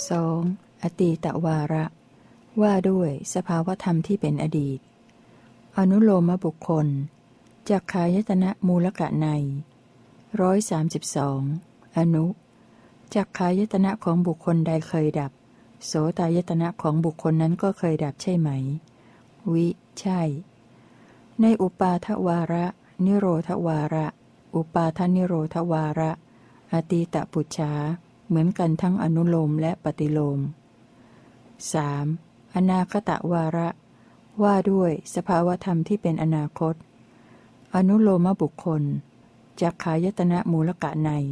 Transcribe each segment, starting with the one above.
2. อตีตวาระว่าด้วยสภาวธรรมที่เป็นอดีตอนุโลมบุคคลจักขายตนะมูลกะใน132อนุจักขายตนะของบุคคลใดเคยดับโสตายตนะของบุคคลนั้นก็เคยดับใช่ไหมวิใช่ในอุปาทวาระนิโรธวาระอุปาทนิโรธวาระอตีตปุจฉาเหมือนกันทั้งอนุโลมและปฏิโลม 3. อนาคตวาระว่าด้วยสภาวธรรมที่เป็นอนาคตอนุโลมบุคคลจักขายตนะมูลกะใน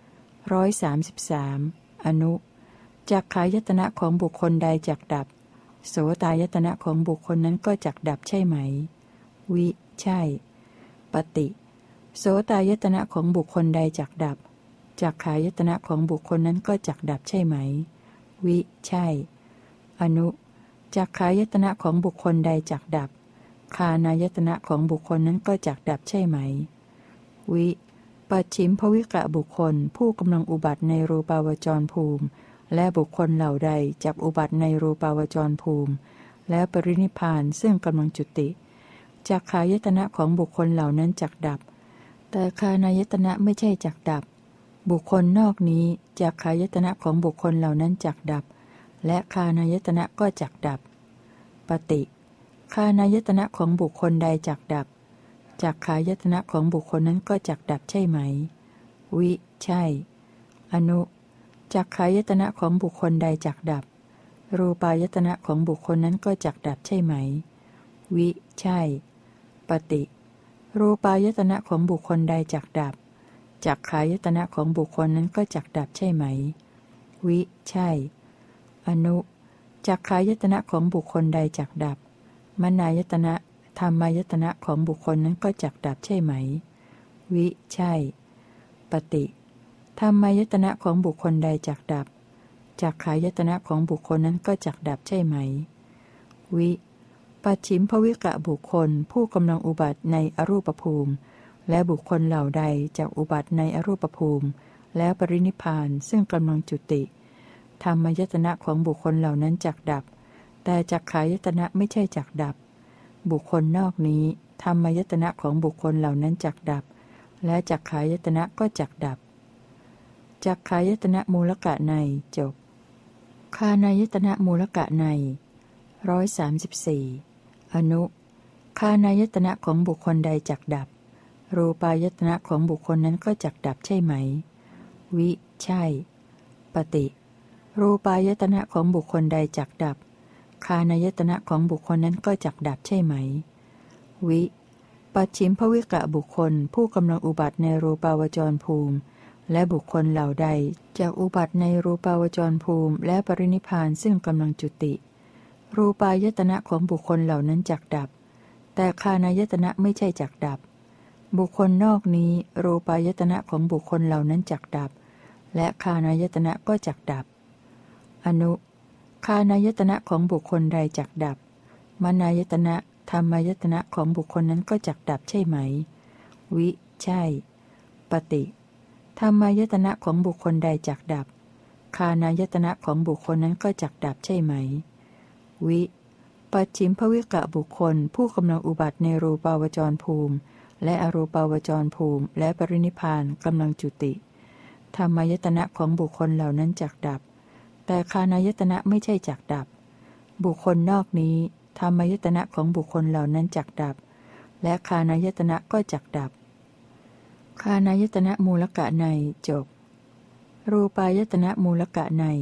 133อนุจักขายตนะของบุคคลใดจักดับโสตายตนะของบุคคลนั้นก็จักดับใช่ไหมวิใช่ปฏิโสตายตนะของบุคคลใดจักดับจักขายตนะของบุคคลนั้นก็จักดับใช่ไหมวิใช่อนุจักขายตนะของบุคคลใดจักดับคานายตนะของบุคคลนั้นก็จักดับใช่ไหมวิปัจฉิมภวิกะบุคคลผู้กำลังอุบัติในรูปาวจรภูมิและบุคคลเหล่าใดจักอุบัติในรูปาวจรภูมิและปรินิพพานซึ่งกำลังจุติจักขายตนะของบุคคลเหล่านั้นจักดับแต่คานายตนะไม่ใช่จักดับบุคคลนอกนี้จักขายตนะของบุคคลเหล่านั้นจักดับและคานายตนะก็จักดับปฏิคานายตนะของบุคคลใดจักดับจักขายตนะของบุคคลนั้นก็จักดับใช่ไหมวิใช่อนุจักขายตนะของบุคคลใดจักดับรูปายตนะของบุคคลนั้นก็จักดับใช่ไหมวิใช่ปฏิรูปายตนะของบุคคลใดจักดับจักขายตนะของบุคคลนั้นก็จักดับใช่ไหมวิใช่อนุจักขายตนะของบุคคลใดจักดับมนายตนะธรรมายตนะของบุคคลนั้นก็จักดับใช่ไหมวิใช่ปฏิธรรมายตนะของบุคคลใดจักดับจักขายตนะของบุคคลนั้นก็จักดับใช่ไหมวิปัจฉิมภวิกะบุคคลผู้กำลังอุบัติในอรูปภูมิและบุคคลเหล่าใดจักอุบัติในอรูปภูมิแล้วปรินิพพานซึ่งกำลังจุติธรรมายตนะของบุคคลเหล่านั้นจักดับแต่จักขายตนะไม่ใช่จักดับบุคคลนอกนี้ธรรมายตนะของบุคคลเหล่านั้นจักดับและจักขายตนะก็จักดับจักขายตนะมูลกะในจบคานายตนะมูลกะใน134อนุคานายตนะของบุคคลใดจักดับรูปายตนะของบุคคลนั้นก็จักดับใช่ไหมวิใช่ปฏิรูปายตนะของบุคคลใดจักดับคานายตนะของบุคคลนั้นก็จักดับใช่ไหมวิปัจฉิมภวิกะบุคคลผู้กำลังอุบัติในรูปาวจรภูมิและบุคคลเหล่าใดจากอุบัติในรูปาวจรภูมิและปรินิพพานซึ่งกำลังจุติรูปายตนะของบุคคลเหล่านั้นจักดับแต่คานายตนะไม่ใช่จักดับบุคคลนอกนี้รูปายตนะของบุคคลเหล่านั้นจักดับและคานายตนะก็จักดับอนุคานายตนะของบุคคลใดจักดับมนายตนะธรรมายตนะของบุคคลนั้นก็จักดับใช่ไหมวิใช่ปฏิธรรมายตนะของบุคคลใดจักดับคานายตนะของบุคคลนั้นก็จักดับใช่ไหมวิปัจฉิมภวิกะบุคคลผู้กำลังอุบัติในรูปาวจรภูมิและอรูปาวจรภูมิและปรินิพพานกำลังจุติธรรมายตนะของบุคคลเหล่านั้นจักดับแต่คานายตนะไม่ใช่จักดับบุคคลนอกนี้ธรรมายตนะของบุคคลเหล่านั้นจักดับและคานายตนะก็จักดับคานายตนะมูลกะในจบรูปายตนะมูลกะใน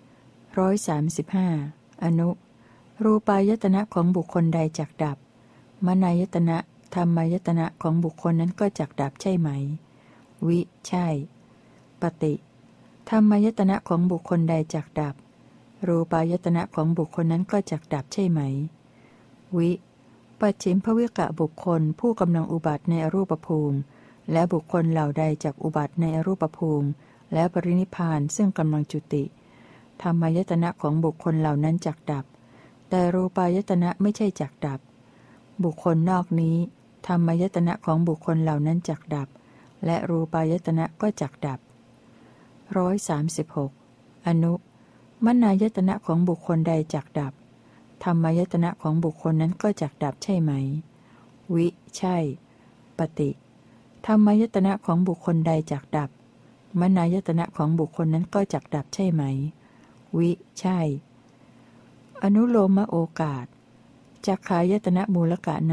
135อนุรูปายตนะของบุคคลใดจักดับมนายตนะธรรมายตนะของบุคคลนั้นก็จักดับใช่ไหมวิใช่ปฏิธรรมายตนะของบุคคลใดจักดับรูปายตนะของบุคคลนั้นก็จักดับใช่ไหมวิปัจฉิมภวิกะบุคคลผู้กำลังอุบัติในอรูปภูมิและบุคคลเหล่าใดจักอุบัติในอรูปภูมิและปรินิพพานซึ่งกำลังจุติธรรมายตนะของบุคคลเหล่านั้นจักดับแต่รูปายตนะไม่ใช่จักดับบุคคลนอกนี้ธรรมายตนะของบุคคลเหล่านั้นจักดับและรูปายตนะก็จักดับ136อนุมนายตนะของบุคคลใดจักดับธรรมายตนะของบุคคลนั้นก็จักดับใช่ไหมวิใช่ปฏิธรรมายตนะของบุคคลใดจักดับมนายตนะของบุคคลนั้นก็จักดับใช่ไหมวิใช่อนุโลมโอกาสจักขายตนะมูลกะใน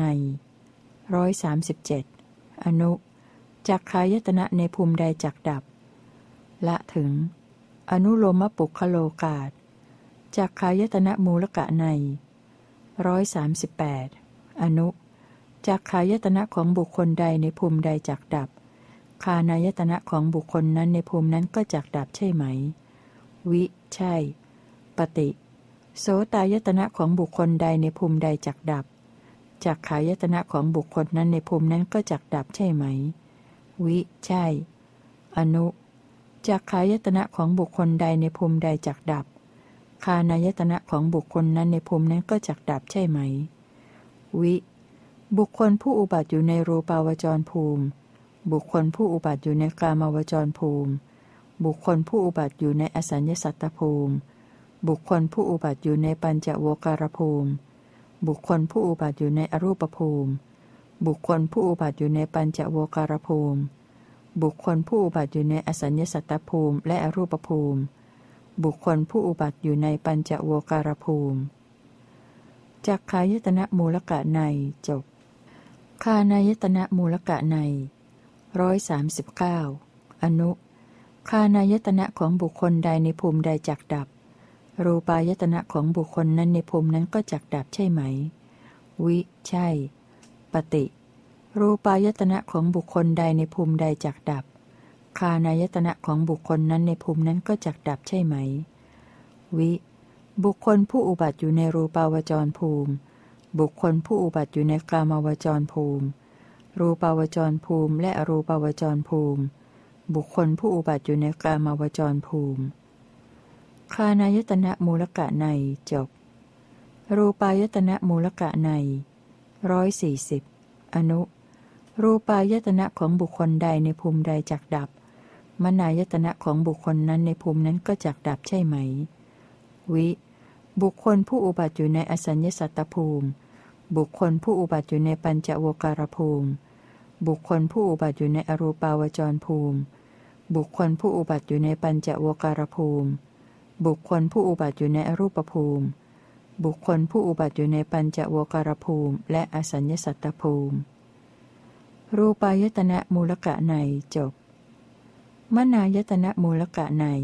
137อนุจักขายตนะในภูมิใดจักดับละถึงอนุโลมปุคโลกาสจักขายตนะมูลกะใน138อนุจักขายตนะของบุคคลใดในภูมิใดจักดับคานายตนะของบุคคลนั้นในภูมินั้นก็จักดับใช่ไหมวิใช่ปฏิโสตายตนะของบุคคลใดในภูมิใดจักดับจักขายตนะของบุคคลนั้นในภูมินั้นก็จักดับใช่ไหมวิใช่อนุจักขายตนะของบุคคลใดในภูมิใดจักดับคานายตนะของบุคคลนั้นในภูมินั้นก็จักดับใช่ไหมวิบุคคลผู้อุบัติอยู่ในรูปาวจรภูมิบุคคลผู้อุบัติอยู่ในกามาวจรภูมิบุคคลผู้อุบัติอยู่ในอสัญญสัตตภูมิบุคคลผู้อุบัติอยู่ในปัญจโวการภูมิบุคคลผู้อุบัติอยู่ในอรูปภูมิบุคคลผู้อุบัติอยู่ในปัญจโวการภูมิบุคคลผู้อุบัติอยู่ในอสัญญสัตตภูมิและอรูปภูมิบุคคลผู้อุบัติอยู่ในปัญจโวการภูมิจักขายตนะมูลกะในจบคานายตนะมูลกะใน139อนุคานายตนะของบุคคลใดในภูมิใดจักดับรูปายตนะของบุคคลนั้นในภูมินั้นก็จักดับใช่ไหมวิใช่ปฏิรูปายตนะของบุคคลใดในภูมิใดจักดับคานายตนะของบุคคลนั้นในภูมินั้นก็จักดับใช่ไหมวิบุคคลผู้อุบัติอยู่ในรูปาวจรภูมิบุคคลผู้อุบัติอยู่ในกามาวจรภูมิรูปาวจรภูมิและอรูปาวจรภูมิบุคคลผู้อุบัติอยู่ในกามาวจรภูมิคานายตนะมูลกะในจบรูปายตนะมูลกะใน140อนุรูปายตนะของบุคคลใดในภูมิใดจักดับมนายตนะของบุคคลนั้นในภูมินั้นก็จักดับใช่ไหมวิบุคคลผู้อุบัติอยู่ในอสัญญสัตตภูมิบุคคลผู้อุบัติอยู่ในปัญจโวการภูมิบุคคลผู้อุบัติอยู่ในอรูปาวจรภูมิบุคคลผู้อุบัติอยู่ในปัญจโวการภูมิบุคคลผู้อุบัติอยู่ในอรูปภูมิบุคคลผู้อุบัติอยู่ในปัญจโวการภูมิและอสัญญสัตตภูมิรูปายตนะมูลกะในจบมนายตนะมูลกะใน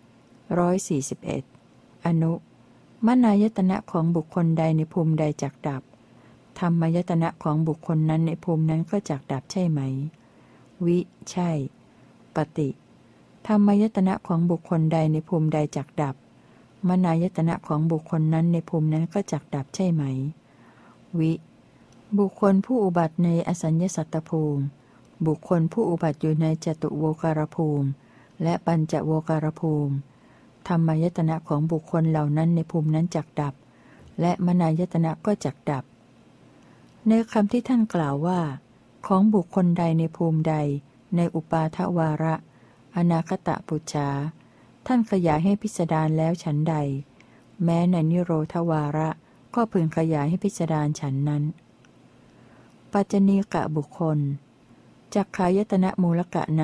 141อนุมนายตนะของบุคคลใดในภูมิใดจักดับธรรมายตนะของบุคคลนั้นในภูมินั้นก็จักดับใช่ไหมวิใช่ปฏิธรรมายตนะของบุคคลใดในภูมิใดจักดับมนายตนะของบุคคลนั้นในภูมินั้นก็จักดับใช่ไหมวิบุคคลผู้อุบัติในอสัญญสัตตภูมิบุคคลผู้อุบัติอยู่ในจตุโวการภูมิและปัญจโวการภูมิธรรมายตนะของบุคคลเหล่านั้นในภูมินั้นจักดับและมนายตนะก็จักดับในคำที่ท่านกล่าวว่าของบุคคลใดในภูมิใดในอุปาทวาระอนาคตปุจฉาท่านขยายให้พิสดารแล้วฉันใดแม้ในนิโรธวาระก็พึงขยายให้พิสดารฉันนั้นปัจจณีกะบุคคลจักขายตนะมูลกะใน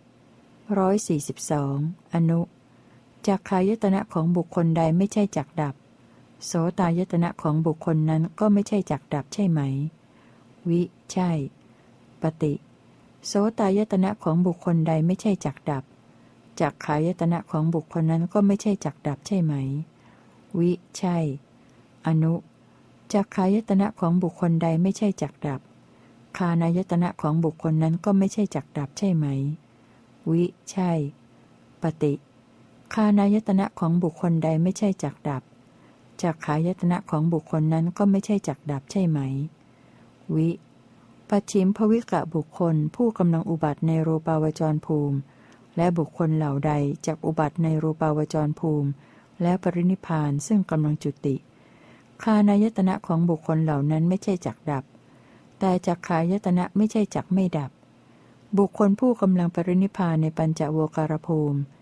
142อนุจักขายตนะของบุคคลใดไม่ใช่จักดับโสตายตนะของบุคคลนั้นก็ไม่ใช่จักดับใช่ไหมวิใช่ปฏิโสตายตนะของบุคคลใดไม่ใช่จักดับจักขายตนะของบุคคลนั้นก็ไม่ใช่จักดับใช่ไหมวิใช่อนุจักขายตนะของบุคคลใดไม่ใช่จักดับคานายตนะของบุคคลนั้นก็ไม่ใช่จักดับใช่ไหมวิใช่ปฏิคานายตนะของบุคคลใดไม่ใช่จักดับจักขายตนะของบุคคลนั้นก็ไม่ใช่จักดับใช่ไหมวิปัจฉิมภวิกะบุคคลผู้กำลังอุบัติในรูปาวจรภูมิและบุคคลเหล่าใดจักอุบัติในรูปาวจรภูมิและปรินิพพานซึ่งกำลังจุติคานายตนะของบุคคลเหล่านั้นไม่ใช่จักดับแต่จักขายตนะไม่ใช่จักไม่ดับบุคคลผู้กำลังปรินิพพานในปัญจโวการภูมิป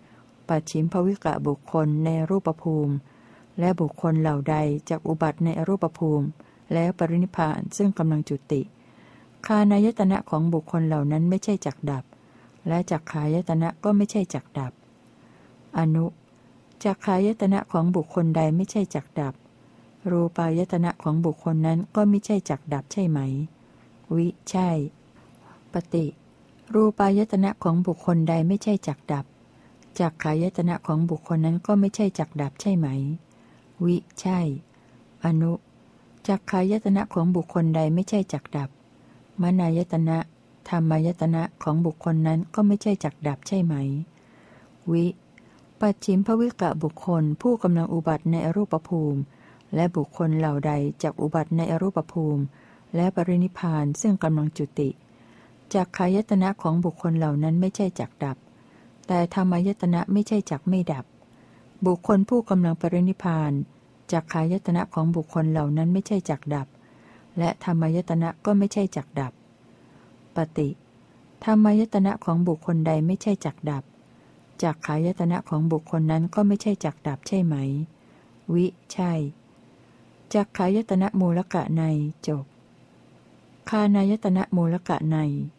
ปัจฉิมภวิกะบุคคลในรูปภูมิและบุคคลเหล่าใดจักอุบัติในอรูปภูมิแล้วปรินิพพานซึ่งกำลังจุติคานายตนะของบุคคลเหล่านั้นไม่ใช่จักดับและจักขายตนะก็ไม่ใช่จักดับอนุจักขายตนะของบุคคลใดไม่ใช่จักดับรูปายตนะของบุคคลนั้นก็ไม่ใช่จักดับใช่ไหมวิใช่ปฏิรูปายตนะของบุคคลใดไม่ใช่จักดับจักขายตนะของบุคคลนั้นก็ไม่ใช่จักดับใช่ไหมวิใช่อนุจักขายตนะของบุคคลใดไม่ใช่จักดับมนายตนะธรรมายตนะของบุคคลนั้นก็ไม่ใช่จักดับใช่ไหมวิปัจฉิมภวิกะบุคคลผู้กำลังอุบัติในอรูปภูมิและบุคคลเหล่าใดจักอุบัติในอรูปภูมิและปรินิพพานซึ่งกำลังจุติจักขายตนะของบุคคลเหล่านั้นไม่ใช่จักดับแต่ธรรมายตนะไม่ใช่จักไม่ดับบุคคลผู้กำลังปรินิพพานจักขายตนะของบุคคลเหล่านั้นไม่ใช่จักดับและธรรมายตนะก็ไม่ใช่จักดับปฏิธรรมายตนะของบุคคลใดไม่ใช่จักดับจักขายตนะของบุคคลนั้นก็ไม่ใช่จักดับใช่ไหมวิใช่จักขายตนะมูลกะในจบคานายตนะมูลกะใน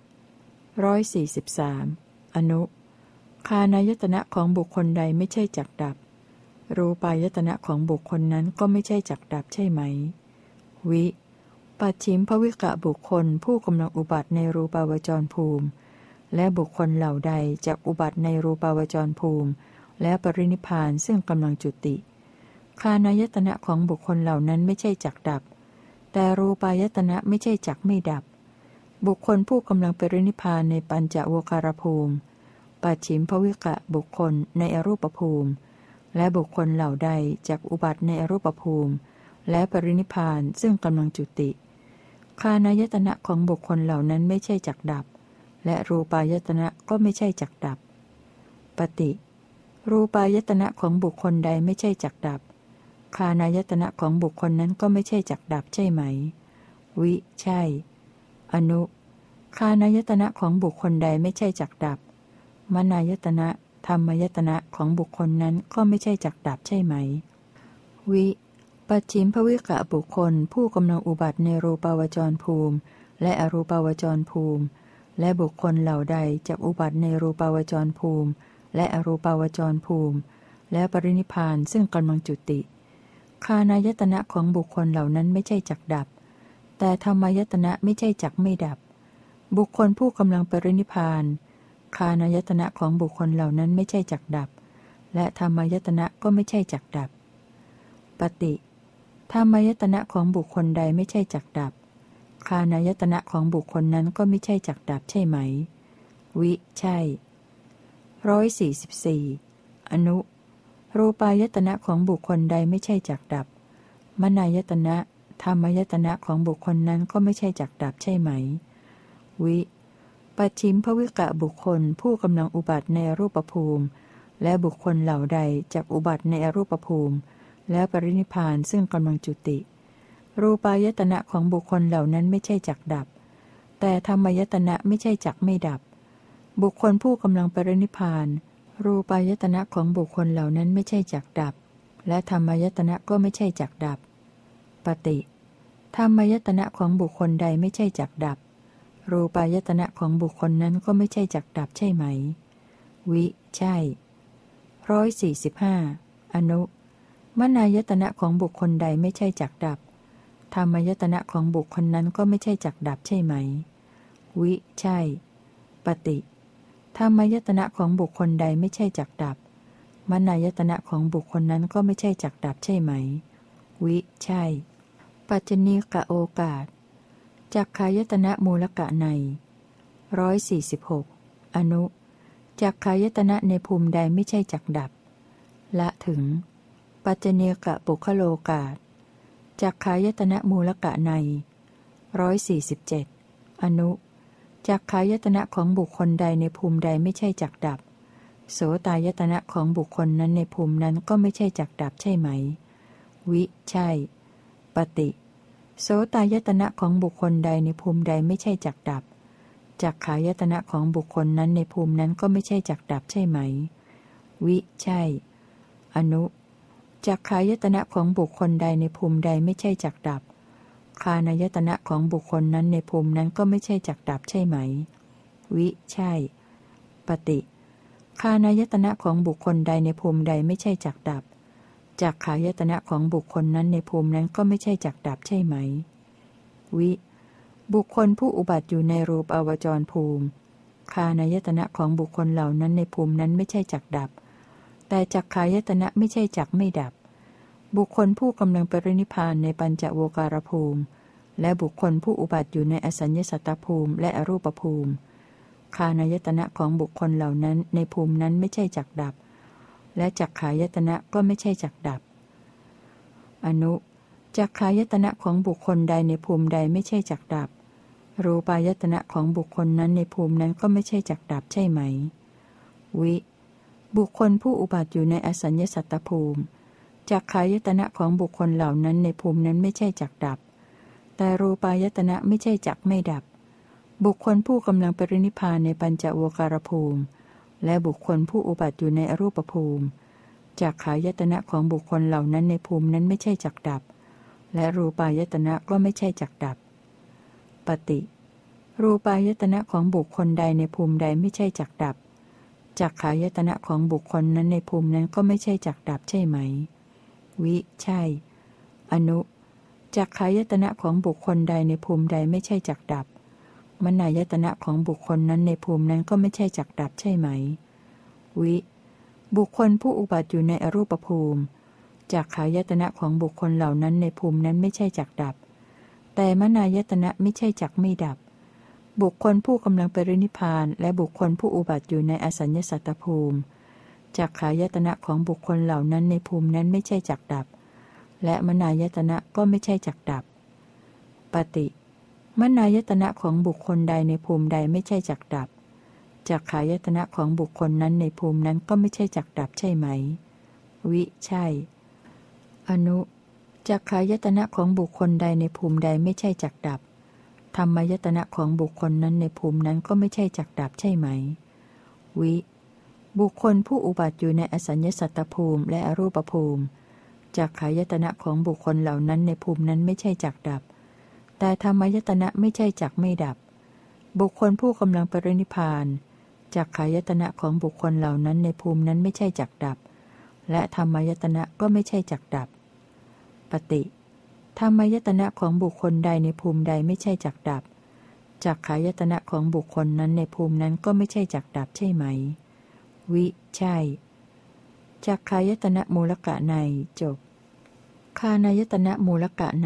143อนุคานายตนะของบุคคลใดไม่ใช่จักดับรูปายตนะของบุคคลนั้นก็ไม่ใช่จักดับใช่ไหมวิปัจฉิมภวิกะบุคคลผู้กำลังอุบัติในรูปาวจรภูมิและบุคคลเหล่าใดจักอุบัติในรูปาวจรภูมิและปรินิพพานซึ่งกำลังจุติคานายตนะของบุคคลเหล่านั้นไม่ใช่จักดับแต่รูปายตนะไม่ใช่จักไม่ดับบุคคลผู้กำลังปรินิพพานในปัญจโวการภูมิปัจฉิมภวิกะบุคคลในอรูปภูมิและบุคคลเหล่าใดจักอุบัติในอรูปภูมิและปรินิพพานซึ่งกำลังจุติคานายตนะของบุคคลเหล่านั้นไม่ใช่จักดับและรูปายตนะก็ไม่ใช่จักดับปฏิรูปายตนะของบุคคลใดไม่ใช่จักดับคานายตนะของบุคคลนั้นก็ไม่ใช่จักดับใช่ไหมวิใช่อนุคานายตนะของบุคคลใดไม่ใช่จักดับมนายตนะธรรมายตนะของบุคคลนั้นก็ไม่ใช่จักดับใช่ไหมวิปัจฉิมภวิกะบุคคลผู้กำลังอุบัติในรูปาวจรภูมิและอรูปาวจรภูมิและบุคคลเหล่าใดจักอุบัติในรูปาวจรภูมิและอรูปาวจรภูมิและปรินิพพานซึ่งกำลังจุติคานายตนะของบุคคลเหล่านั้นไม่ใช่จักดับแต่ธรรมายตนะไม่ใช่จักไม่ดับบุคคลผู้กำลังปรินิพพานคานายตนะของบุคคลเหล่านั้นไม่ใช่จักดับและธรรมายตนะก็ไม่ใช่จักดับปฏิธรรมายตนะของบุคคลใดไม่ใช่จักดับคานายตนะของบุคคลนั้นก็ไม่ใช่จักดับใช่ไหมวิใช่144อนุรูปายตนะของบุคคลใดไม่ใช่จักดับมนายตนะธรรมายตนะของบุคคลนั้นก็ไม่ใช่จักดับใช่ไหมวิปัจฉิมภวิกะบุคคลผู้กำลังอุบัติในอรูปภูมิและบุคคลเหล่าใดจักอุบัติในอรูปภูมิและปรินิพพานซึ่งกำลังจุติรูปายตนะของบุคคลเหล่านั้นไม่ใช่จักดับแต่ธรรมายตนะไม่ใช่จักไม่ดับบุคคลผู้กำลังปรินิพพานรูปายตนะของบุคคลเหล่านั้นไม่ใช่จักดับและธรรมายตนะก็ไม่ใช่จักดับปฏิธรรมายตนะของบุคคลใดไม่ใช่จักดับรูปายตนะของบุคคลนั้นก็ไม่ใช่จักดับใช่ไหมวิใช่145อนุมนายตนะของบุคคลใดไม่ใช่จักดับธรรมายตนะของบุคคลนั้นก็ไม่ใช่จักดับใช่ไหมวิใช่ปฏิธรรมายตนะของบุคคลใดไม่ใช่จักดับมนายตนะของบุคคลนั้นก็ไม่ใช่จักดับใช่ไหมวิใช่ปัจจณีกะโอกาสจักขายตนะมูลกะใน146อนุจักขายตนะในภูมิใดไม่ใช่จักดับละถึงปัจจณีกะปุคโลกาสจักขายตนะมูลกะใน147อนุจักขายตนะของบุคคลใดในภูมิใดไม่ใช่จักดับโสตายตนะของบุคคลนั้นในภูมินั้นก็ไม่ใช่จักดับใช่ไหมวิใช่ปฏิโสตายตนะของบุคคลใดในภูมิใดไม่ใช่จักดับจักขายตนะของบุคคลนั้นในภูมินั้นก็ไม่ใช่จักดับใช่ไหมวิใช่อนุจักขายตนะของบุคคลใดในภูมิใดไม่ใช่จักดับคานายตนะของบุคคลนั้นในภูมินั้นก็ไม่ใช่จักดับใช่ไหมวิใช่ปฏิคานายตนะของบุคคลใดในภูมิใดไม่ใช่จักดับจักขายตนะของบุคคลนั้นในภูมินั้นก็ไม่ใช่จักดับใช่ไหมวิบุคคลผู้อุบัติอยู่ในรูปอวจรภูมิคานายตนะของบุคคลเหล่านั้นในภูมินั้นไม่ใช่จักดับแต่จักขายตนะไม่ใช่จักไม่ดับบุคคลผู้กำลังปรินิพพานในปัญจโวการภูมิและบุคคลผู้อุบัติอยู่ในอสัญญสัตตภูมิและอรูปภูมิคานายตนะของบุคคลเหล่านั้นในภูมินั้นไม่ใช่จักดับและจักขายตนะก็ไม่ใช่จักดับอนุจักขายตนะของบุคคลใดในภูมิใดไม่ใช่จักดับรูปายตนะของบุคคลนั้นในภูมินั้นก็ไม่ใช่จักดับใช่ไหมวิบุคคลผู้อุบัติอยู่ในอสัญญสัตตภูมิจักขายตนะของบุคคลเหล่านั้นในภูมินั้นไม่ใช่จักดับแต่รูปายตนะไม่ใช่จักไม่ดับบุคคลผู้กำลังปรินิพพานในปัญจโวการภูมิและบุคคลผู้อุบัติอยู่ในอรูปภูมิจักขายตนะของบุคคลเหล่านั้นในภูมินั้นไม่ใช่จักดับและรูปายตนะก็ไม่ใช่จักดับปฏิรูปายตนะของบุคคลใดในภูมิใดไม่ใช่จักดับจักขายตนะของบุคคลนั้นในภูมินั้นก็ไม่ใช่จักดับใช่ไหมวิใช่อนุจักขายตนะของบุคคลใดในภูมิใดไม่ใช่จักดับมนายตนะของบุคคลนั้นในภูมินั้นก็ไม่ใช่จักดับใช่ไหมวิบุคคลผู้อุบัติอยู่ในอรูปภูมิจักขายตนะของบุคคลเหล่านั้นในภูมินั้นไม่ใช่จักดับแต่มนายตนะไม่ใช่จักไม่ดับบุคคลผู้กำลังปรินิพพานและบุคคลผู้อุบัติอยู่ในอสัญญสัตตภูมิจักขายตนะของบุคคลเหล่านั้นในภูมินั้นไม่ใช่จักดับและมนายตนะก็ไม่ใช่จักดับปฏิมนายตนะของบุคคลใดในภูมิใดไม่ใช่จักดับจักขายตนะของบุคคลนั้นในภูมินั้นก็ไม่ใช่จักดับใช่ไหมวิใช่อนุจักขายตนะของบุคคลใดในภูมิใดไม่ใช่จักดับธรรมายตนะของบุคคลนั้นในภูมินั้นก็ไม่ใช่จักดับใช่ไหมวิบุคคลผู้อุบัติอยู่ในอสัญญสัตตภูมิและอรูปภูมิจักขายตนะของบุคคลเหล่านั้นในภูมินั้นไม่ใช่จักดับแต่ธรรมายตนะไม่ใช่จักไม่ดับบุคคลผู้กำลังปรินิพพานจักขายตนะของบุคคลเหล่านั้นในภูมินั้นไม่ใช่จักดับและธรรมายตนะก็ไม่ใช่จักดับปฏิธรรมายตนะของบุคคลใดในภูมิใดไม่ใช่จักดับจักขายตนะของบุคคลนั้นในภูมินั้นก็ไม่ใช่จักดับใช่ไหมวิใช่จักขายตนะมูลกะในจบคานายตนะมูลกะใน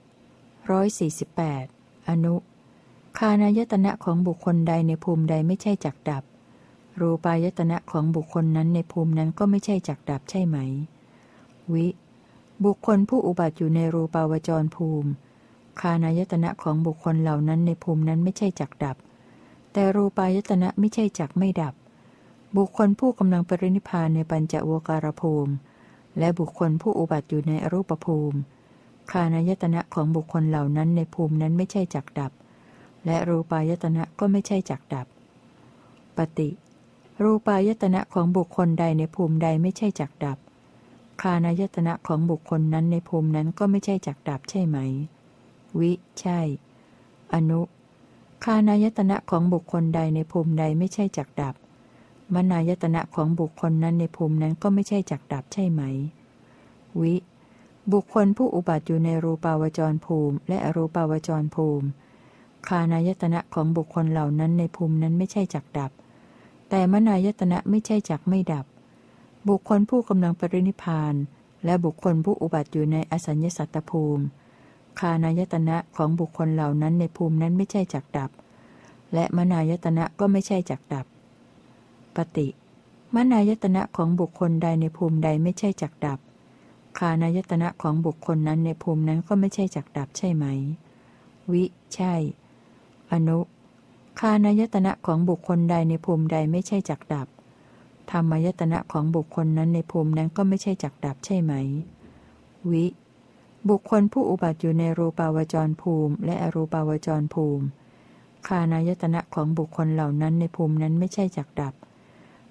148อนุคานายตนะของบุคคลใดในภูมิใดไม่ใช่จักดับรูปายตนะของบุคคลนั้นในภูมินั้นก็ไม่ใช่จักดับใช่ไหมวิบุคคลผู้อุบัติอยู่ในรูปาวจรภูมิคานายตนะของบุคคลเหล่านั้นในภูมินั้นไม่ใช่จักดับแต่รูปายตนะไม่ใช่จักไม่ดับบุคคลผู้กำลังปรินิพพานในปัญจโวการภูมิและบุคคลผู้อุบัติอยู่ในอรูปภูมิคานายตนะของบุคคลเหล่านั้นในภูมินั้นไม่ใช่จักดับและรูปายตนะก็ไม่ใช่จักดับปฏิรูปายตนะของบุคคลใดในภูมิใดไม่ใช่จักดับคานายตนะของบุคคลนั้นในภูมินั้นก็ไม่ใช่จักดับใช่ไหมวิใช่อนุคานายตนะของบุคคลใดในภูมิใดไม่ใช่จักดับมนายตนะของบุคคลนั้นในภูมินั้นก็ไม่ใช่จักดับใช่ไหมวิบุคคลผู้อุบัติอยู่ในรูปาวจรภูมิและอรูปาวจรภูมิคานายตนะของบุคคลเหล่านั้นในภูมินั้นไม่ใช่จักดับแต่มนายตนะไม่ใช่จักไม่ดับบุคคลผู้กำลังปรินิพพานและบุคคลผู้อุบัติอยู่ในอสัญญสัตตภูมิคานายตนะของบุคคลเหล่านั้นในภูมินั้นไม่ใช่จักดับและมนายตนะก็ไม่ใช่จักดับปฏิมนายตนะของบุคคลใดในภูมิใดไม่ใช่จักดับคานายตนะของบุคคลนั้นในภูมินั้นก็ไม่ใช่จักดับใช่ไหมวิใช่อนุคานายตนะของบุคคลใดในภูมิใดไม่ใช่จักดับธรรมายตนะของบุคคลนั้นในภูมินั้นก็ไม่ใช่จักดับใช่ไหมวิบุคคลผู้อุบัติอยู่ในรูปาวจรภูมิและอรูปาวจรภูมิคานายตนะของบุคคลเหล่านั้นในภูมินั้นไม่ใช่จักดับ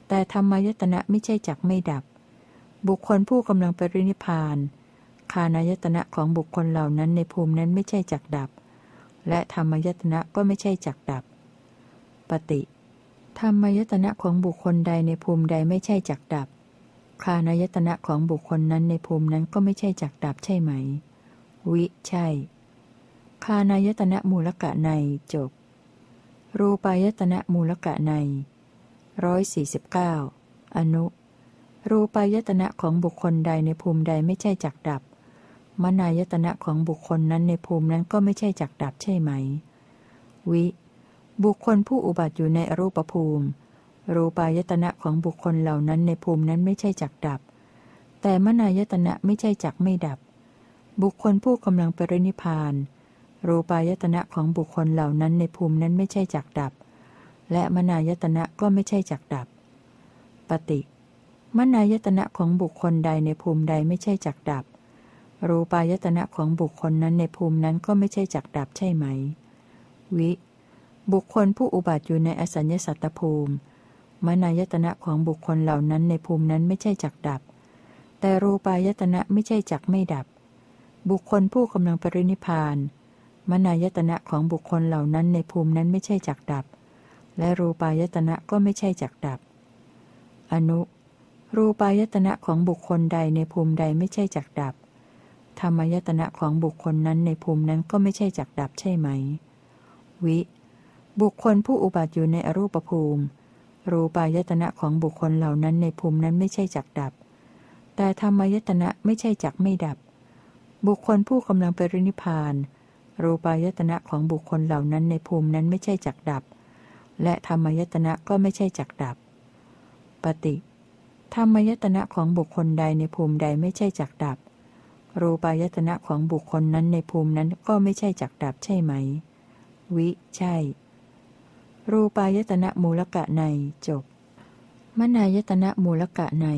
แต่ธรรมายตนะไม่ใช่จักไม่ดับบุคคลผู้กำลังปรินิพพานฆานายตนะของบุคคลเหล่านั้นในภูมินั้นไม่ใช่จักดับและธรรมายตนะก็ไม่ใช่จักดับปฏิธรรมายตนะของบุคคลใดในภูมิใดไม่ใช่จักดับฆานายตนะของบุคคลนั้นในภูมินั้นก็ไม่ใช่จักดับใช่ไหมวิใช่ฆานายตนะมูลกะในจบรูปายตนะมูลกะใน149อนุรูปายตนะของบุคคลใดในภูมิใดไม่ใช่จักดับมนายตนะของบุคคลนั้นในภูมินั้นก็ไม่ใช่จักดับใช่ไหมวิบุคคลผู้อุบัติอยู่ในอรูปภูมิรูปายตนะของบุคคลเหล่านั้นในภูมินั้นไม่ใช่จักดับแต่มนายตนะไม่ใช่จักไม่ดับบุคคลผู้กำลังปรินิพพานรูปายตนะของบุคคลเหล่านั้นในภูมินั้นไม่ใช่จักดับและมนายตนะก็ไม่ใช่จักดับปฏิมนายตนะของบุคคลใดในภูมิใดไม่ใช่จักดับรูปายตนะของบุคคลนั้นในภูมินั้นก็ไม่ใช่จักดับใช่ไหมวิบุคคลผู้อุบัติอยู่ในอสัญญสัตตภูมิมนายตนะของบุคคลเหล่านั้นในภูมินั้นไม่ใช่จักดับแต่รูปายตนะไม่ใช่จักไม่ดับบุคคลผู้กำลังปรินิพพานมนายตนะของบุคคลเหล่านั้นในภูมินั้นไม่ใช่จักดับและรูปายตนะก็ไม่ใช่จักดับอนุรูปายตนะของบุคคลใดในภูมิใดไม่ใช่จักดับธรรมายตนะของบุคคลนั้นในภูมินั้นก็ไม่ใช่จักดับใช่ไหมวิบุคคลผู้อุบัติอยู่ในอรูปภูมิรูปายตนะของบุคคลเหล่านั้นในภูมินั้นไม่ใช่จักดับแต่ธรรมายตนะไม่ใช่จักไม่ดับบุคคลผู้กำลังปรินิพพานรูปายตนะของบุคคลเหล่านั้นในภูมินั้นไม่ใช่จักดับและธรรมายตนะก็ไม่ใช่จักดับปฏิธรรมายตนะของบุคคลใดในภูมิใดไม่ใช่จักดับรูปายตนะของบุคคลนั้นในภูมินั้นก็ไม่ใช่จักดับใช่ไหมวิใช่รูปายตนะมูลกะในจบมนายตนะมูลกะใน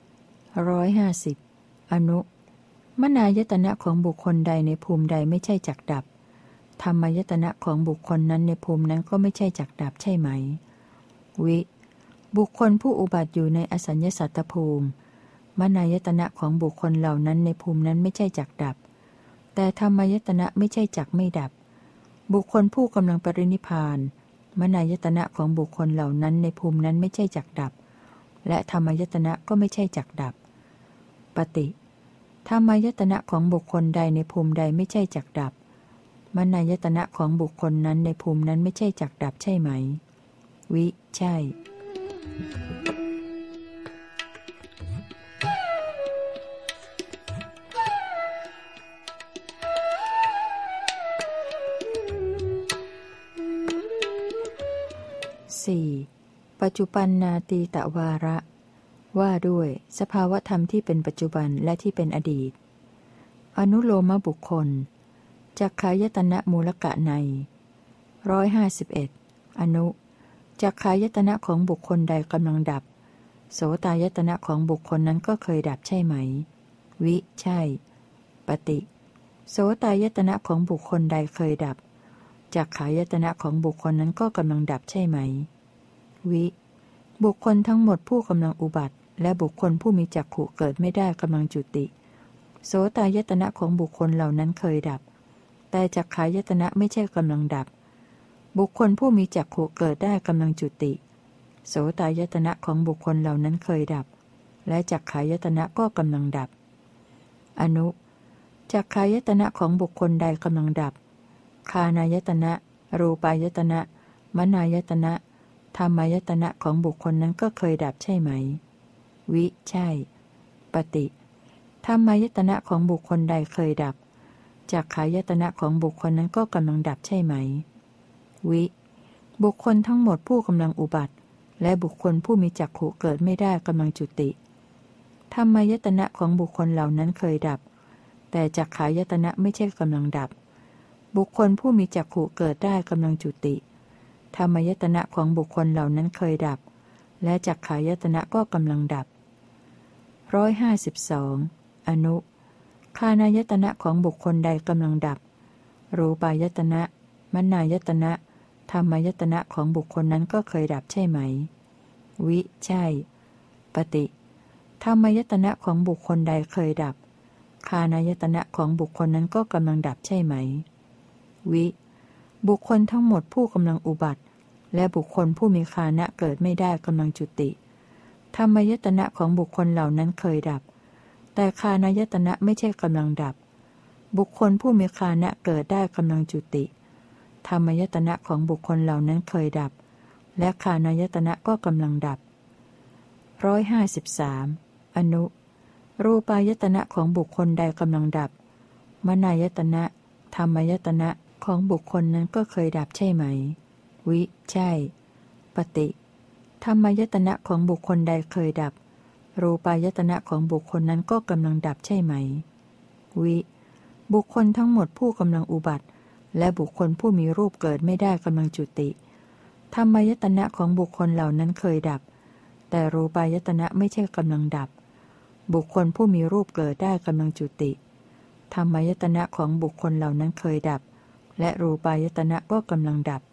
150อนุมนายตนะของบุคคลใดในภูมิใดไม่ใช่จักดับธรรมายตนะของบุคคลนั้นในภูมินั้นก็ไม่ใช่จักดับใช่ไหมวิบุคคลผู้อุบัติอยู่ในอสัญญสัตตภูมิมนายตนะของบุคคลเหล่านั้นในภูมินั้นไม่ใช่จักดับแต่ธรรมายตนะไม่ใช่จักไม่ดับบุคคลผู้กำลังปรินิพพานมนายตนะของบุคคลเหล่านั้นในภูมินั้นไม่ใช่จักดับและธรรมายตนะก็ไม่ใช่จักดับปฏิธรรมายตนะของบุคคลใดในภูมิใดไม่ใช่จักดับมนายตนะของบุคคลนั้นในภูมินั้นไม่ใช่จักดับใช่ไหมวิใช่ปัจจุบันนาตีตวาระว่าด้วยสภาวธรรมที่เป็นปัจจุบันและที่เป็นอดีตอนุโลมบุคคลจักขายตนะมูลกะใน151อนุจักขายตนะของบุคคลใดกำลังดับโสตายตนะของบุคคลนั้นก็เคยดับใช่ไหมวิใช่ปฏิโสตายตนะของบุคคลใดเคยดับจักขายตนะของบุคคลนั้นก็กำลังดับใช่ไหมวิบุคคลทั้งหมดผู้กำลังอุบัติและบุคคลผู้มีจักขุเกิดไม่ได้กำลังจุติโสตายตนะของบุคคลเหล่านั้นเคยดับแต่จักขายตนะไม่ใช่กำลังดับบุคคลผู้มีจักขุเกิดได้กำลังจุติโสตายตนะของบุคคลเหล่านั้นเคยดับและจักขายตนะก็กำลังดับอนุจักขายตนะของบุคคลใดกำลังดับฆานายตนะรูปายตนะมนายตนะธรรมายตนะของบุคคลนั้นก็เคยดับใช่ไหมวิใช่ปฏิธรรมายตนะของบุคคลใดเคยดับจักขายตนะของบุคคลนั้นก็กำลังดับใช่ไหมวิบุคคลทั้งหมดผู้กำลังอุบัติและบุคคลผู้มีจักขุเกิดไม่ได้กำลังจุติธรรมายตนะของบุคคลเหล่านั้นเคยดับแต่จักขายตนะไม่ใช่กำลังดับบุคคลผู้มีจักขุเกิดได้กำลังจุติธรรมายตนะของบุคคลเหล่านั้นเคยดับและจักขายตนะก็กำลังดับ152อนุฆานายตนะของบุคคลใดกำลังดับรูปายตนะมนายตนะธรรมายตนะของบุคคลนั้นก็เคยดับใช่ไหมวิใช่ปฏิธรรมายตนะของบุคคลใดเคยดับฆานายตนะของบุคคลนั้นก็กำลังดับใช่ไหมวิบุคคลทั้งหมดผู้กำลังอุบัติและบุคคลผู้มีฆานะเกิดไม่ได้กำลังจุติธรรมายตนะของบุคคลเหล่านั้นเคยดับแต่ฆานายตนะไม่ใช่กำลังดับบุคคลผู้มีฆานะเกิดได้กำลังจุติธรรมายตนะของบุคคลเหล่านั้นเคยดับและฆานายตนะก็กำลังดับ153อนุรูปายตนะของบุคคลใดกำลังดับมนายตนะธรรมายตนะของบุคคลนั้นก็เคยดับใช่ไหมวิใช่ปฏิธรรมายตนะของบุคคลใดเคยดับรูปายตนะของบุคคลนั้นก็กำลังดับใช่ไหมวิบุคคลทั้งหมดผู้กำลังอุบัติและบุคคลผู้มีรูปเกิดไม่ได้กำลังจุติธรรมายตนะของบุคคลเหล่านั้นเคยดับแต่รูปายตนะไม่ใช่กำลังดับบุคคลผู้มีรูปเกิดได้กำลังจุติธรรมายตนะของบุคคลเหล่านั้นเคยดับและรูปายตนะก็กำลังดับ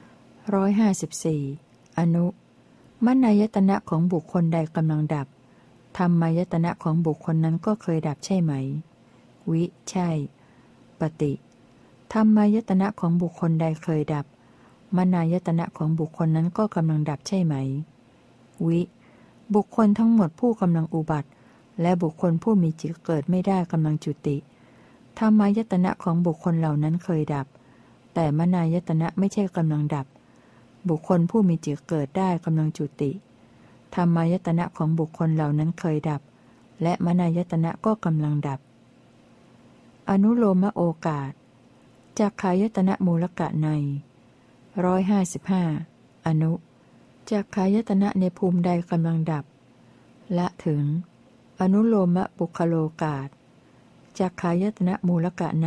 154อนุมนายตนะของบุคคลใดกำลังดับธรรมายตนะของบุคคลนั้นก็เคยดับใช่ไหมวิใช่ปฏิธรรมายตนะของบุคคลใดเคยดับมนายตนะของบุคคลนั้นก็กำลังดับใช่ไหมวิบุคคลทั้งหมดผู้กำลังอุบัติและบุคคลผู้มีจิตเกิดไม่ได้กำลังจุติธรรมายตนะของบุคคลเหล่านั้นเคยดับแต่มนายตนะไม่ใช่กำลังดับบุคคลผู้มีจิตเกิดได้กำลังจุติธรรมายตนะของบุคคลเหล่านั้นเคยดับและมนายตนะก็กำลังดับอนุโลมโอกาสจักขายตนะมูลกะใน155อนุจักขายตนะในภูมิใดกำลังดับละถึงอนุโลมปุคโลกาสจักขายตนะมูลกะใน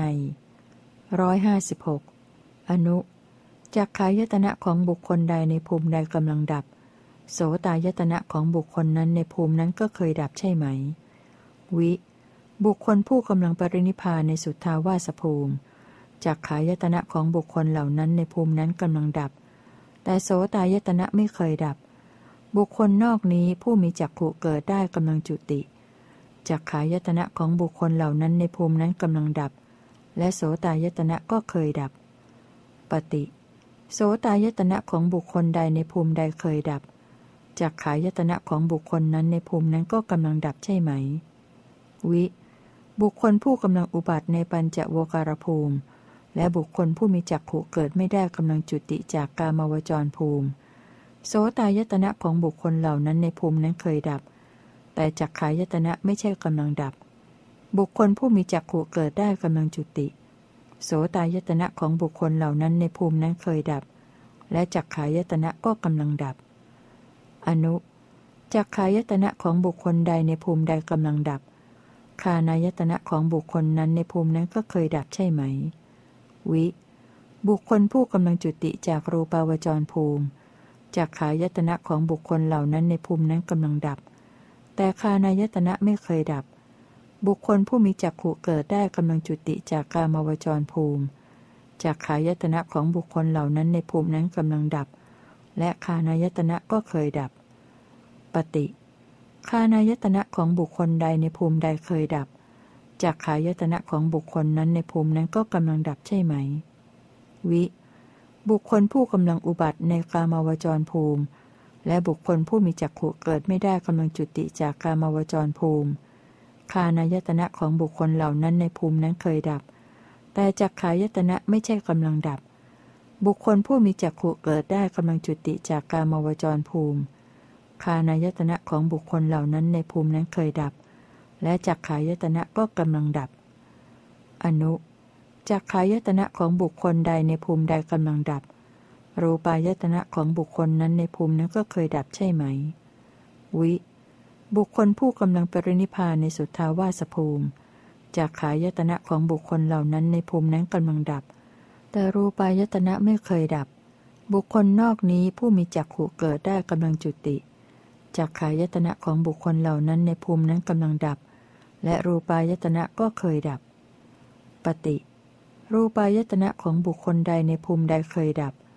156อนุจักขายตนะของบุคคลใดในภูมิใดกำลังดับโสตายตนะของบุคคลนั้นในภูมินั้นก็เคยดับใช่ไหมวิบุคคลผู้กำลังปรินิพพานในสุทธาวาสภูมิจักขายตนะของบุคคลเหล่านั้นในภูมินั้นกำลังดับแต่โสตายตนะไม่เคยดับบุคคลนอกนี้ผู้มีจักขุเกิดได้กำลังจุติจักขายตนะของบุคคลเหล่านั้นในภูมินั้นกำลังดับและโสตายตนะก็เคยดับปฏิโสตายตนะของบุคคลใดในภูมิใดเคยดับจักขายตนะของบุคคลนั้นในภูมินั้นก็กำลังดับใช่ไหมวิบุคคลผู้กำลังอุบัติในปัญจโวการภูมิและบุคคลผู้มีจักขุเกิดไม่ได้กำลังจุติจากกามวจรภูมิโสตายตนะของบุคคลเหล่านั้นในภูมินั้นเคยดับแต่จักขายตนะไม่ใช่กำลังดับบุคคลผู้มีจักขุเกิดได้กำลังจุติโสตายตนะของบุคคลเหล่านั้นในภูมินั้นเคยดับและจักขายตนะก็กำลังดับอนุจักขายตนะของบุคคลใดในภูมิใดกำลังดับฆานายตนะของบุคคลนั้นในภูมินั้นก็เคยดับใช่ไหมวิบุคคลผู้กำลังจุติจากรูปาวจรภูมิจักขายตนะของบุคคลเหล่านั้นในภูมินั้นกำลังดับแต่ฆานายตนะไม่เคยดับบุคคลผู้มีจักขุเกิดได้กำลังจุติจากกามวจรภูมิจักขายตนะของบุคคลเหล่านั้นในภูมินั้นกำลังดับและฆานายตนะก็เคยดับปฏิฆานายตนะของบุคคลใดในภูมิใดเคยดับจักขายตนะของบุคคลนั้นในภูมินั้นก็กำลังดับใช่ไหมวิบุคคลผู้กำลังอุบัติในกามวจรภูมิและบุคคลผู้มีจักขุเกิดไม่ได้กำลังจุติจากกามวจรภูมิฆานายตนะของบุคคลเหล่านั้นในภูมินั้นเคยดับแต่จักขายตนะไม่ใช่กำลังดับบุคคลผู้มีจักขุเกิดได้กำลังจุติจากกามวจรภูมิฆานายตนะของบุคคลเหล่านั้นในภูมินั้นเคยดับและจักขายตนะก็กำลังดับอนุจักขายตนะของบุคคลใดในภูมิใดกำลังดับรูปายตนะของบุคคลนั้นในภูมินั้นก็เคยดับใช่ไหมวิบุคคลผู้กำลังปรินิพพานในสุทธาวาสภูมิจักขายตนะของบุคคลเหล่านั้นในภูมินั้นกำลังดับแต่รูปายตนะไม่เคยดับบุคคลนอกนี้ผู้มีจักขุเกิดได้กำลังจุติจักขายตนะของบุคคลเหล่านั้นในภูมินั้นกำลังดับและรูปายตนะก็เคยดับปฏิรูปายตนะของบุคคลใดในภูมิใดเคยดับ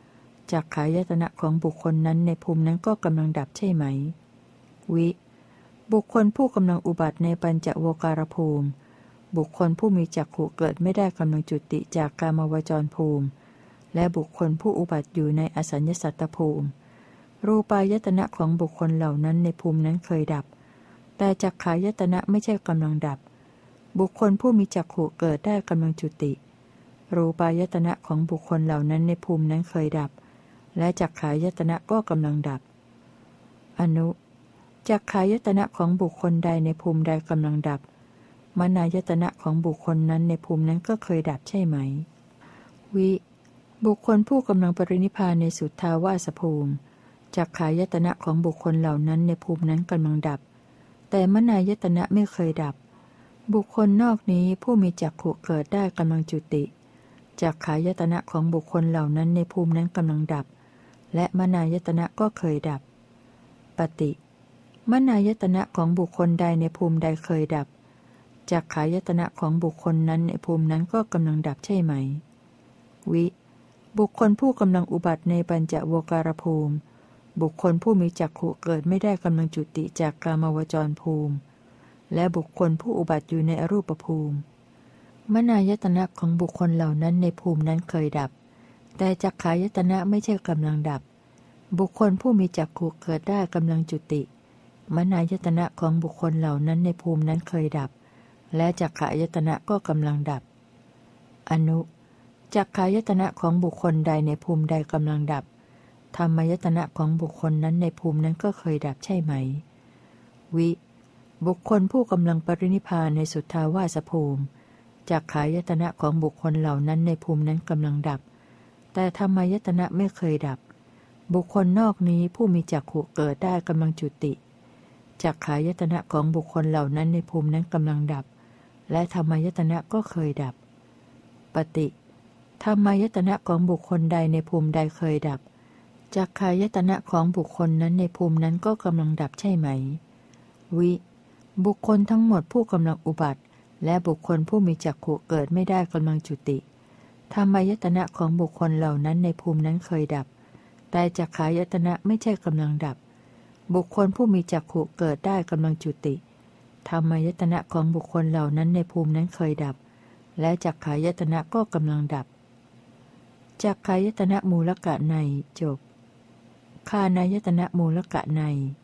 จักขายตนะของบุคคลนั้นในภูมินั้นก็กำลังดับใช่ไหมวิบุคคลผู้กำลังอุบัติในปัญจโวการภูมิบุคคลผู้มีจักขุเกิดไม่ได้กำลังจุติจากกามวจรภูมิและบุคคลผู้อุบัติอยู่ในอสัญญสัตตภูมิรูปายตนะของบุคคลเหล่านั้นในภูมินั้นเคยดับแต่จักขายตนะไม่ใช่กำลังดับบุคคลผู้มีจักขุเกิดได้กำลังจุติรูปายตนะของบุคคลเหล่านั้นในภูมินั้นเคยดับและจักขายตนะก็กำลังดับอนุจักขายตนะของบุคคลใดในภูมิใดกำลังดับมนายตนะของบุคคลนั้นในภูมินั้นก็เคยดับใช่ไหมวิบุคคลผู้กำลังปรินิพพานในสุทธาวาสภูมิจักขายตนะของบุคคลเหล่านั้นในภูมินั้นกำลังดับแต่มนายตนะไม่เคยดับบุคคลนอกนี้ผู้มีจักขุเกิดได้กำลังจุติจักขายตนะของบุคคลเหล่านั้นในภูมินั้นกำลังดับและมนายตนะก็เคยดับปฏิมนายตนะของบุคคลใดในภูมิใดเคยดับจักขายตนะของบุคคลนั้นในภูมินั้นก็กำลังดับใช่ไหมวิบุคคลผู้กำลังอุบัติในปัญจโวการภูมิบุคคลผู้มีจักขุเกิดไม่ได้กำลังจุติจากกามวจรภูมิและบุคคลผู้อุบัติอยู่ในอรูปภูมิมนายตนะของบุคคลเหล่านั้นในภูมินั้นเคยดับแต่จักขายตนะไม่ใช่กำลังดับบุคคลผู้มีจักขุเกิดได้กำลังจุติมนายตนะของบุคคลเหล่านั้นในภูมินั้นเคยดับและจักขายตนะก็กำลังดับอนุจักขายตนะของบุคคลใดในภูมิใดกำลังดับธรรมายตนะของบุคคลนั้นในภูมินั้นก็เคยดับใช่ไหมวิบุคคลผู้กำลังปรินิพพานในสุทธาวาสภูมิจักขายตนะของบุคคลเหล่านั้นในภูมินั้นกำลังดับแต่ธรรมายตนะไม่เคยดับบุคคลนอกนี้ผู้มีจักขุเกิดได้กำลังจุติจักขายตนะของบุคคลเหล่านั้นในภูมินั้นกำลังดับและธรรมายตนะก็เคยดับปฏิธรรมายตนะของบุคคลใดในภูมิใดเคยดับจักขายตนะของบุคคลนั้นในภูมินั้นก็กำลังดับใช่ไหมวิบุคคลทั้งหมดผู้กำลังอุบัติและบุคคลผู้มีจักขุเกิดไม่ได้กำลังจุติธรรมายตนะของบุคคลเหล่านั้นในภูมินั้นเคยดับแต่จักขายตนะไม่ใช่กำลังดับบุคคลผู้มีจักขุเกิดได้กำลังจุติธรรมายตนะของบุคคลเหล่านั้นในภูมินั้นเคยดับและจักขายตนะก็กำลังดับจักขายตนะมูลกะในจบฆานายตนะมูลกะใน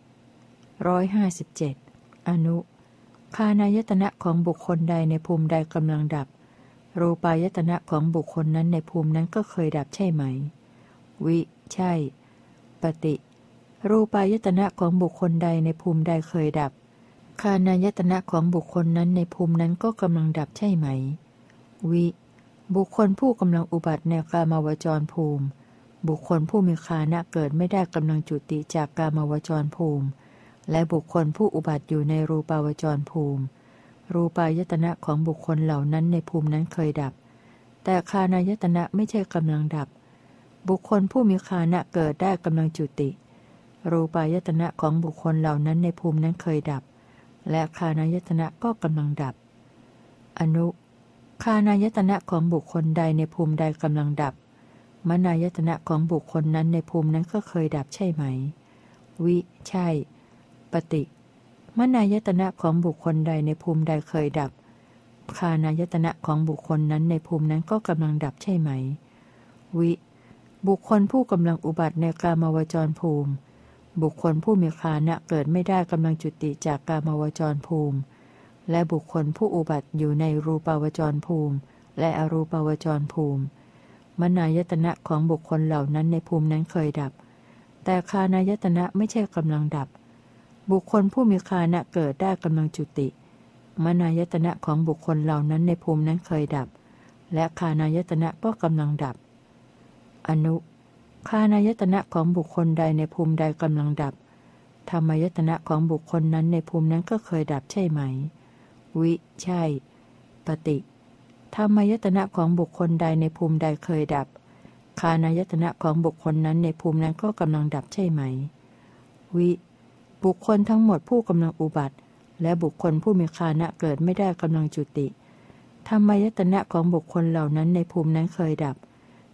157อนุฆานายตนะของบุคคลใดในภูมิใดกำลังดับรูปายตนะของบุคคลนั้นในภูมินั้นก็เคยดับใช่ไหมวิใช่ปฏิรูปายตนะของบุคคลใดในภูมิใดเคยดับฆานายตนะของบุคคลนั้นในภูมินั้นก็กำลังดับใช่ไหมวิบุคคลผู้กำลังอุบัติในกามวจรภูมิบุคคลผู้มีฆานะเกิดไม่ได้กำลังจุติจากกามวจรภูมิและบุคคลผู้อุบัติอยู่ในรูปาวจรภูมิรูปายตนะของบุคคลเหล่านั้นในภูมินั้นเคยดับแต่ฆานายตนะไม่ใช่กำลังดับบุคคลผู้มีฆานะเกิดได้กำลังจุติรูปายตนะของบุคคลเหล่านั้นในภูมินั้นเคยดับและฆานายตนะก็กำลังดับอนุฆานายตนะของบุคคลใดในภูมิใดกำลังดับมนายตนะของบุคคลนั้นในภูมินั้นก็เคยดับใช่ไหมวิใช่ปฏิมนายตนะของบุคคลใดในภูมิใดเคยดับฆานายตนะของบุคคลนั้นในภูมินั้นก็กำลังดับใช่ไหมวิบุคคลผู้กำลังอุบัติในกามวจรภูมิบุคคลผู้มีฆานะเกิดไม่ได้กำลังจุติจากกามวจรภูมิและบุคคลผู้อุบัติอยู่ในรูปาวจรภูมิและอรูปาวจรภูมิมนายตนะของบุคคลเหล่านั้นในภูมินั้นเคยดับแต่ฆานายตนะไม่ใช่กำลังดับบุคคลผู้มีฆานะเกิดได้กำลังจุติมนายตนะของบุคคลเหล่านั้นในภูมินั้นเคยดับและฆานายตนะก็กำลังดับอนุฆานายตนะของบุคคลใดในภูมิใดกำลังดับธรรมายตนะของบุคคลนั้นในภูมินั้นก็เคยดับใช่ไหมวิใช่ปฏิธรรมายตนะของบุคคลใดในภูมิใดเคยดับฆานายตนะของบุคคลนั้นในภูมินั้นก็กำลังดับใช่ไหมวิบุคคลทั้งหมดผู้กำลังอุบัติและบุคคลผู้มีฆานะเกิดไม่ได้กำลังจุติธรรมายตนะของบุคคลเหล่านั้นในภูมินั้นเคยดับ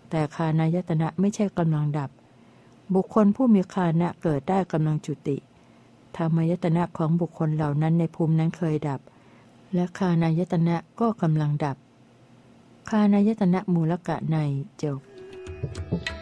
แต่คานายตนะไม่ใช่กำลังดับบุคคลผู้มีคานะเกิดได้กำลังจุติธรรมายตนะของบุคคลเหล่านั้นในภูมินั้นเคยดับและคานายตนะก็กำลังดับคานายตนะมูลกะในจบ